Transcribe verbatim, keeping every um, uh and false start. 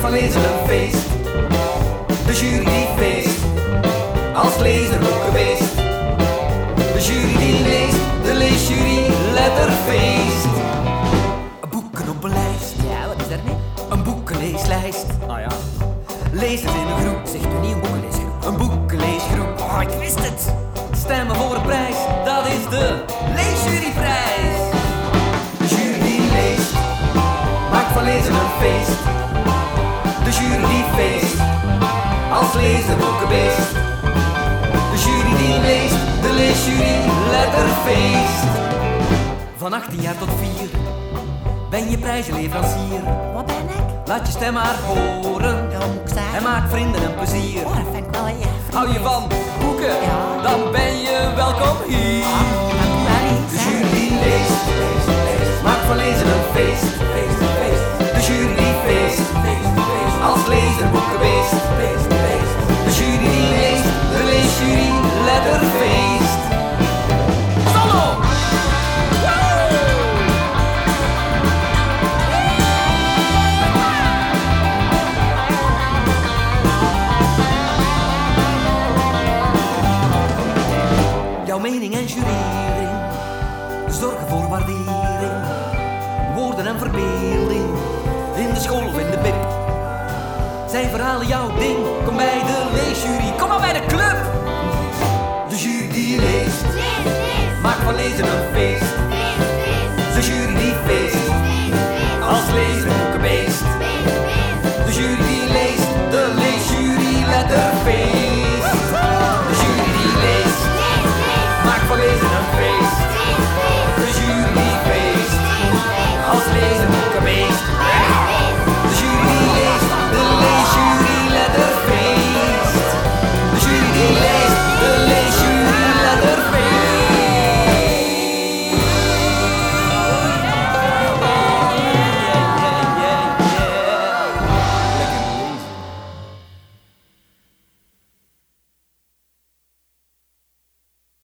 van lezen een feest. De jury die feest, als lezer ook geweest. De jury die leest, de leesjury letterfeest. Boeken op een lijst, Ja, wat is er niet? een boekenleeslijst. Ah ja. Lezers in een groep, Zegt u niet een boekenleesgroep? een boekenleesgroep. Oh, ik wist het. Stemmen voor een prijs, dat is de leesjuryprijs. De jury die leest, maakt van lezen een feest. De jury die feest, als lezer ook geweest. De jury die leest, de leesjury letterfeest. Van achttien jaar tot vier ben je prijzenleverancier. Wat ben ik? Laat je stem maar horen Ja, wat moet ik zeggen? en maak vrienden een plezier. Oh, dat vind ik wel een ja. Hou je van boeken, Ja. dan ben je welkom hier. Maar niet, De hè? jury die leest, leest, leest, maakt van lezen een feest. Feest, feest. De jury die feest, feest, feest, als lezer ook geweest. Feest, feest. De jury die leest, de leesjury letterfeest. Solo! Jouw mening en jurering zorgen voor waardering. Woorden en verbeelding, in de school of in de bib. Zijn verhalen jouw ding, kom bij de